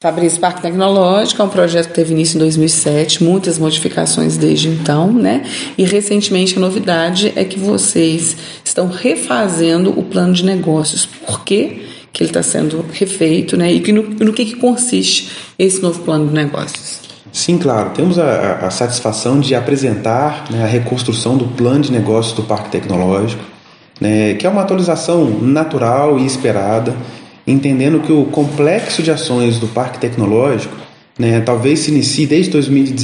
Fabrício, Parque Tecnológico é um projeto que teve início em 2007, muitas modificações desde então, né? E recentemente a novidade é que vocês estão refazendo o plano de negócios. Por quê que ele está sendo refeito, né? E no que consiste esse novo plano de negócios? Sim, claro. Temos a satisfação de apresentar, né, a reconstrução do plano de negócios do Parque Tecnológico, né, que é uma atualização natural e esperada, entendendo que o complexo de ações do Parque Tecnológico, né, talvez se inicie desde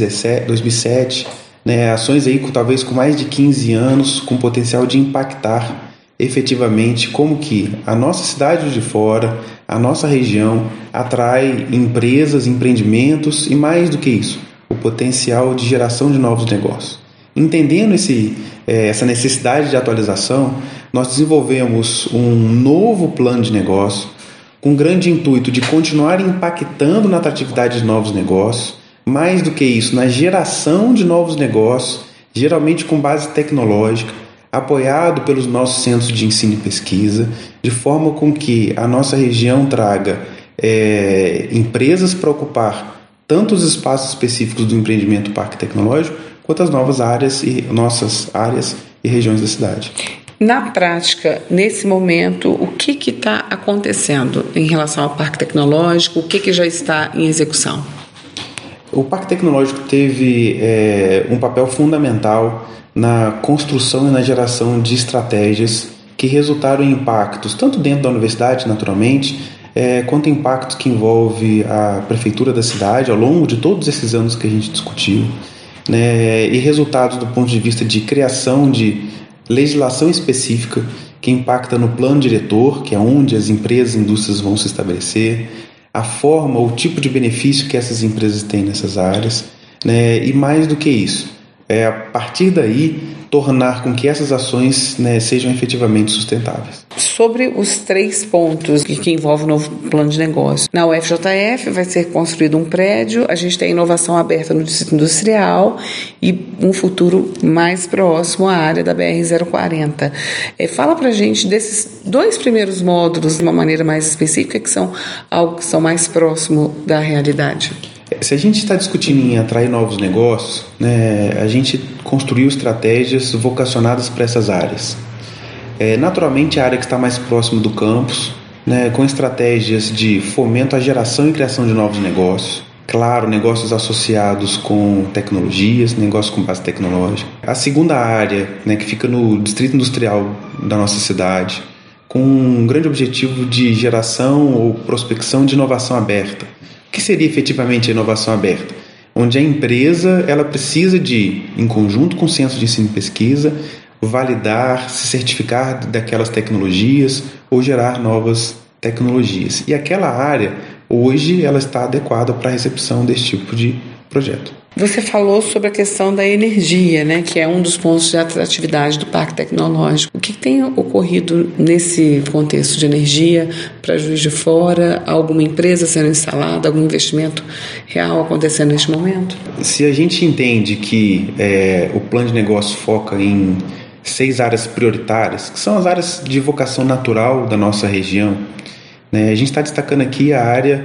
2007, né, ações aí talvez com mais de 15 anos, com potencial de impactar efetivamente como que a nossa cidade de Fora, a nossa região, atrai empresas, empreendimentos e, mais do que isso, o potencial de geração de novos negócios. Entendendo essa necessidade de atualização, nós desenvolvemos um novo plano de negócio com grande intuito de continuar impactando na atratividade de novos negócios, mais do que isso, na geração de novos negócios, geralmente com base tecnológica, apoiado pelos nossos centros de ensino e pesquisa, de forma com que a nossa região traga empresas para ocupar tanto os espaços específicos do empreendimento Parque Tecnológico, quanto as nossas áreas e regiões da cidade. Na prática, nesse momento, o que está acontecendo em relação ao Parque Tecnológico? O que já está em execução? O Parque Tecnológico teve um papel fundamental na construção e na geração de estratégias que resultaram em impactos, tanto dentro da universidade, naturalmente, quanto impactos que envolvem a prefeitura da cidade ao longo de todos esses anos que a gente discutiu, né, e resultados do ponto de vista de criação de legislação específica que impacta no plano diretor, que é onde as empresas e indústrias vão se estabelecer, a forma, o tipo de benefício que essas empresas têm nessas áreas, né, e mais do que isso, a partir daí tornar com que essas ações, né, sejam efetivamente sustentáveis. Sobre os 3 pontos que envolvem o novo plano de negócio. Na UFJF vai ser construído um prédio, a gente tem inovação aberta no distrito industrial e um futuro mais próximo à área da BR-040. Fala pra gente desses 2 primeiros módulos de uma maneira mais específica, que são algo que são mais próximo da realidade. Se a gente está discutindo em atrair novos negócios, né, a gente construiu estratégias vocacionadas para essas áreas. Naturalmente, a área que está mais próxima do campus, né, com estratégias de fomento à geração e criação de novos negócios. Claro, negócios associados com tecnologias, negócios com base tecnológica. A segunda área, né, que fica no distrito industrial da nossa cidade, com um grande objetivo de geração ou prospecção de inovação aberta. O que seria efetivamente a inovação aberta? Onde a empresa ela precisa de, em conjunto com o centro de ensino e pesquisa, validar, se certificar daquelas tecnologias ou gerar novas tecnologias. E aquela área, hoje, ela está adequada para a recepção desse tipo de projeto. Você falou sobre a questão da energia, né, que é um dos pontos de atratividade do Parque Tecnológico. O que tem ocorrido nesse contexto de energia para Juiz de Fora? Alguma empresa sendo instalada, algum investimento real acontecendo neste momento? Se a gente entende que o plano de negócio foca em 6 áreas prioritárias, que são as áreas de vocação natural da nossa região, né, a gente está destacando aqui a área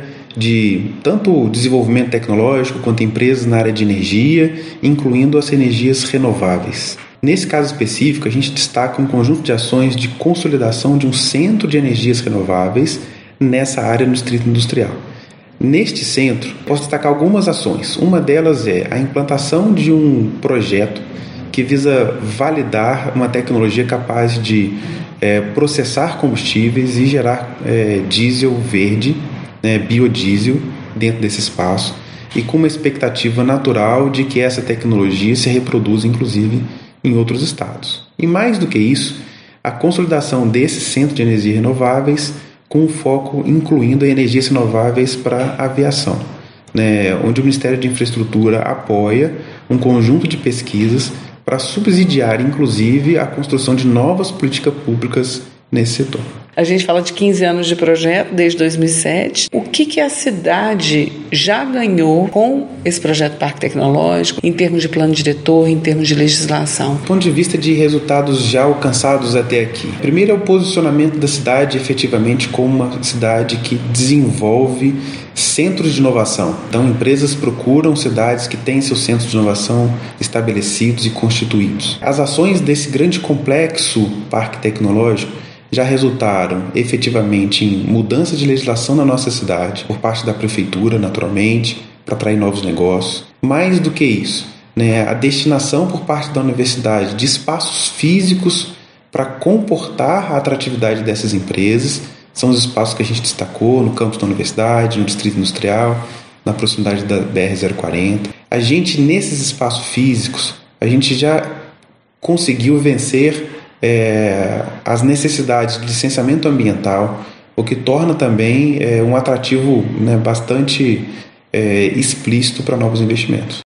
de tanto desenvolvimento tecnológico quanto empresas na área de energia, incluindo as energias renováveis. Nesse caso específico, a gente destaca um conjunto de ações de consolidação de um centro de energias renováveis nessa área no distrito industrial. Neste centro, posso destacar algumas ações. Uma delas é a implantação de um projeto que visa validar uma tecnologia capaz de processar combustíveis e gerar diesel verde, biodiesel dentro desse espaço, e com uma expectativa natural de que essa tecnologia se reproduza inclusive em outros estados. E mais do que isso, a consolidação desse centro de energias renováveis com foco incluindo energias renováveis para a aviação, né, onde o Ministério de Infraestrutura apoia um conjunto de pesquisas para subsidiar inclusive a construção de novas políticas públicas nesse setor. A gente fala de 15 anos de projeto, desde 2007. O que a cidade já ganhou com esse projeto Parque Tecnológico, em termos de plano diretor, em termos de legislação? Do ponto de vista de resultados já alcançados até aqui. Primeiro é o posicionamento da cidade efetivamente como uma cidade que desenvolve centros de inovação. Então, empresas procuram cidades que têm seus centros de inovação estabelecidos e constituídos. As ações desse grande complexo Parque Tecnológico já resultaram efetivamente em mudança de legislação na nossa cidade, por parte da prefeitura, naturalmente, para atrair novos negócios. Mais do que isso, a destinação por parte da universidade de espaços físicos para comportar a atratividade dessas empresas. São os espaços que a gente destacou no campus da universidade, no distrito industrial, na proximidade da BR-040. A gente, nesses espaços físicos, a gente já conseguiu vencer as necessidades de licenciamento ambiental, o que torna também um atrativo bastante explícito para novos investimentos.